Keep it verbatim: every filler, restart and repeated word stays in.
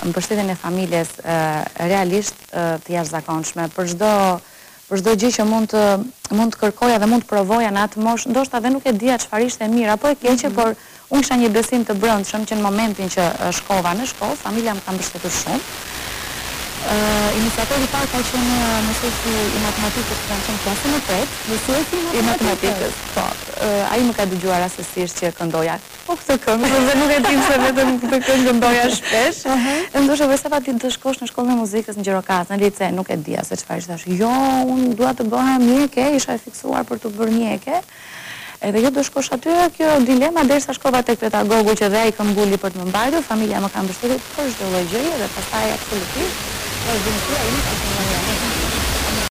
mbështetjen e familjes realisht të jashtëzakonshme. Për çdo për çdo gjë që mund të mund të kërkoja dhe mund të provoja në atë moshë, ndoshta dhe nuk e dija çfarë ishte mirë apo e keqe, por unë kisha një besim të brendshëm që në momentin që shkova në shkollë, familja më ka mbështetur shumë. Iniciatori i parë ka qenë mësuesi i matematikës që kam qenë klasën e tretë. Mësuesi i matematikës, po. Ai më ka dëgjuar rastësisht që këndoja. Po këtë këngë, sepse nuk e dim se vetëm këtë këngë këndoja shpesh. E ndoshta vetë sa ti të shkosh në shkollën e muzikës në Gjirokastë, në lice, nuk e dija se çfarë ishte. Jo, unë dua të bëhem mjeke, isha e fiksuar për të bërë mjeke. Edhe jo do shkosh aty, kjo dilema derisa shkova tek pedagogu që dhe ai këmbuli për të më mbajtur, familja më ka mbështetur për çdo lloj gjëje dhe pastaj absolutisht vazhdimësia ime ka qenë